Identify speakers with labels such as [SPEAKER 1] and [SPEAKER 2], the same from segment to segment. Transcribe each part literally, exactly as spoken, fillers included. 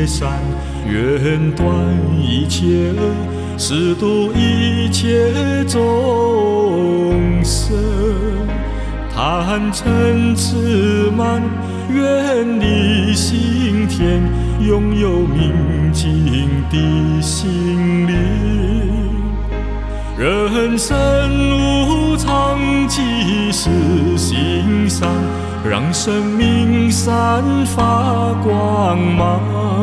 [SPEAKER 1] 切善，愿断一切恶，誓度一切众生。贪嗔痴慢，远离心田，拥有明净的心灵。人生无常，即是行善，让生命散发光芒，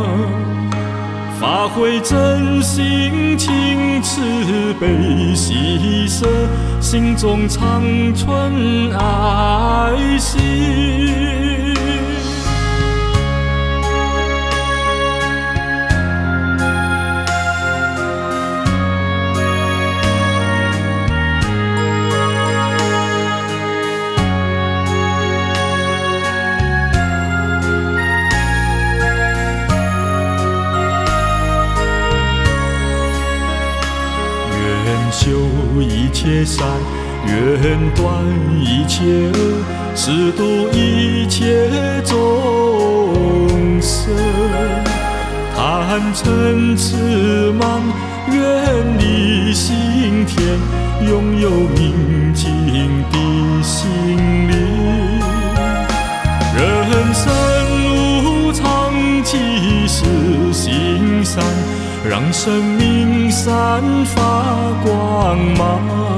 [SPEAKER 1] 发挥真心情，慈悲喜舍，心中常存爱心。修一切善，愿断一切恶，誓度一切众生。贪嗔痴慢，远离心田，拥有明净的心灵。人生无常，即是行善，让生命散发光芒，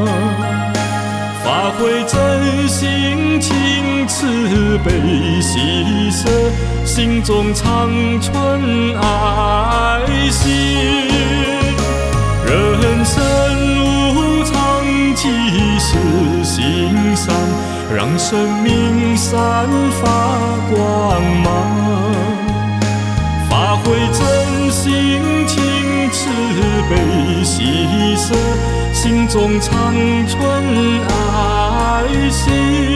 [SPEAKER 1] 发挥真心情，慈悲喜舍，心中常存爱心。人生无常，即是行善，让生命散发光芒，发挥真心情，慈悲喜舍，心中常存爱心。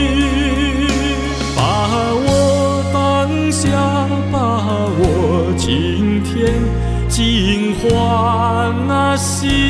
[SPEAKER 1] 把握当下，把握今天，尽欢啊喜。